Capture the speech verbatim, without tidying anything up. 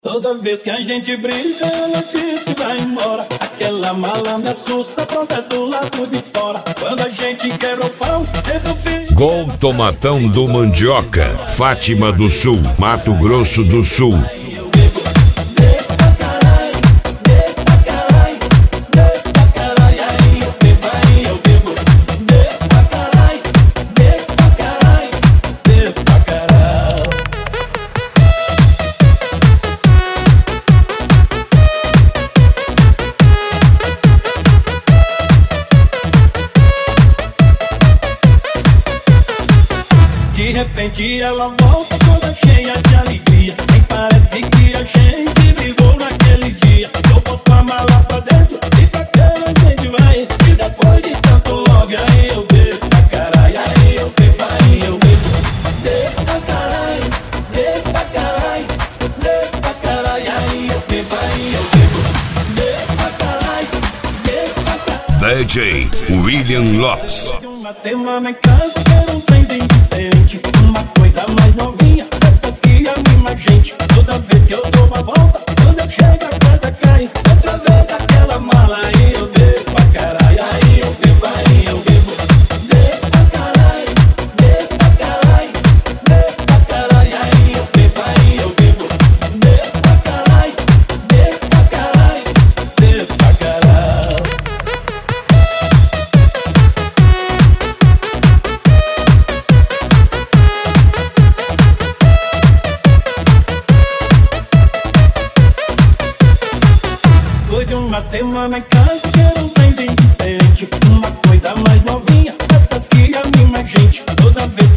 Toda vez que a gente briga, ela diz que vai embora. Aquela malandra assusta, pronta do lado de fora. Quando a gente quebra o pau, sempre fica. Gol Tomatão do Mandioca, Fátima do Sul, Mato Grosso do Sul. De repente ela volta toda cheia de alegria. Nem parece que a gente viveu naquele dia. Eu boto a mala pra dentro e pra cama a gente vai. E depois de tanto love, aí eu bebo pra caralho. Aí eu bebo, aí eu bebo. Bebo pra caralho, bebo pra caralho, bebo pra caralho. Aí eu bebo, aí eu bebo. Bebo pra caralho, bebo pra caralho. D J William Lopes. Uma semana em casa, quero um trenzinho diferente. Uma coisa mais novinha, essas que anima a gente. Toda vez que eu dou uma volta, quando eu chego a casa cai. Outra vez aquela mala, aí eu bebo pra caralho. Aí eu bebo, aí eu bebo. Bebo pra caralho, bebo pra caralho, bebo pra caralho. Aí eu bebo, aí eu bebo. Bebo pra caralho, bebo pra caralho, bebo pra caralho. Uma semana em casa, quero um trenzinho diferente. Uma coisa mais novinha, essas que anima a gente. Toda vez